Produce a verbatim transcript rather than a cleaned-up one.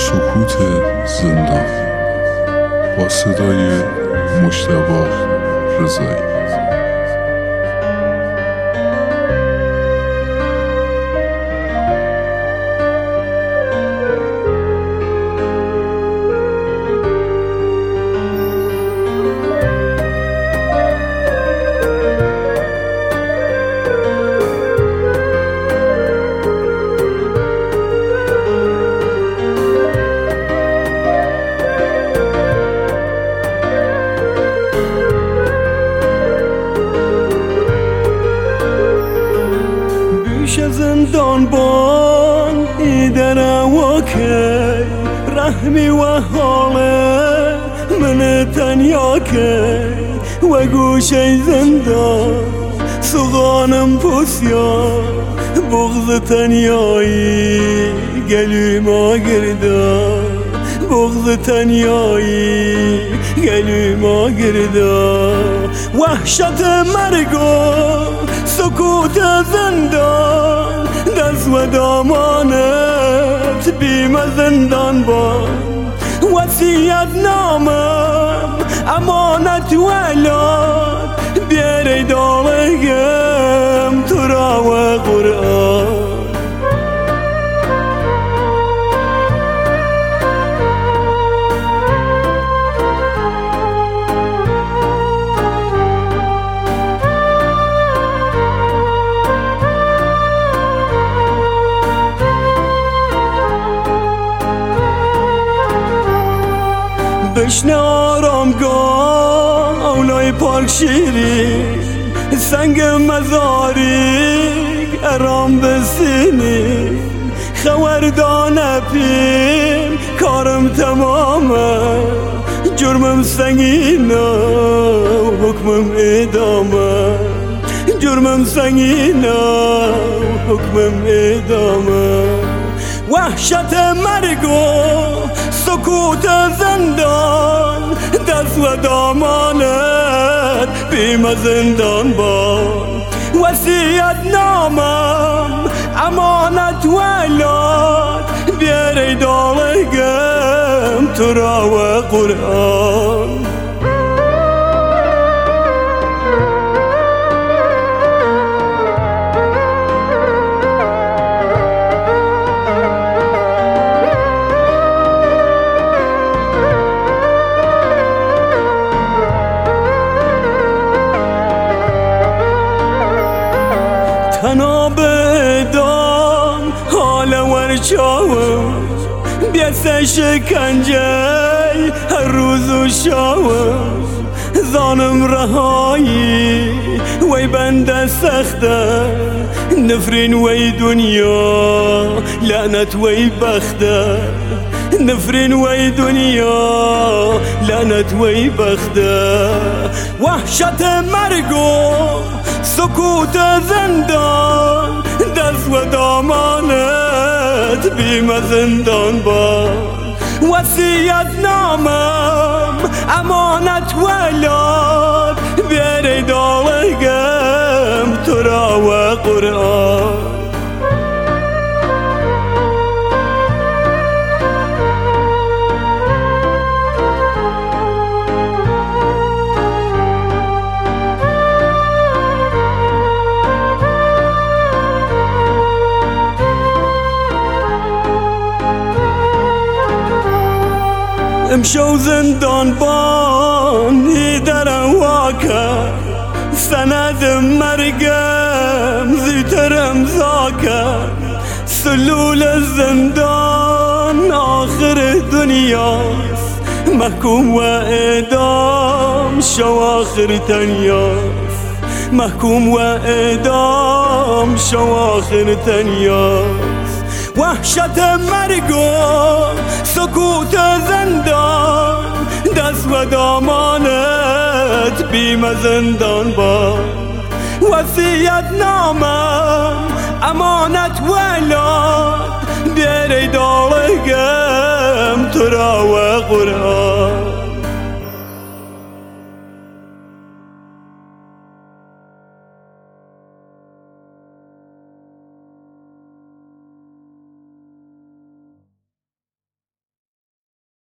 سکوت زندان با صدای مجتبی رضایی. زندان بان ایدر واکی رحمی و حاله من تنیا کی و گوشه زندان سوغانم پوسیا بغض تنیایی گلوما گردا بغض تنیایی گلوما گردا وحشت مرگو سکوت زندان دست و دامانت بیم زندان بان وصیت نامم امانت ولاد بیاری دالگم تو را و قرآن بشنه آرامگاه اولای پارک شیری سنگ مزاری ارام بسینی خوردان پیم کارم تمامه جرمم سنگینه حکمم ادامه جرمم سنگینه حکمم ادامه وحشت مرگو سکوت زندان دست و دامانت بیم زندان بان وصیت نامم امانت ولاد بیاری دالگم تو را و قرآن تناب دام حال ورچاوم بیست شکنجه هر روز و شاوم زانم رهایی وی بند سخته نفرین وی دنیا لعنت وی بخته نفرین وی دنیا لعنت وی بخته وحشت مرگو سکوت زندان دست و دامانت بیم زندان بان وصیت نامم امانت ولاد بیاری دالگم تو را و قرآن امشو زندان بانی درم واکر سند مرگم زیترم زاکر سلول زندان آخر دنیاست محکوم و اعدام شو آخر تنیاست محکوم و اعدام شو آخر تنیاست وحشت مرگو سکوت زندان دست و دامانت بیم زندان بان وصیت نامم امانت ولاد بیاری دالگم تو را و قرآن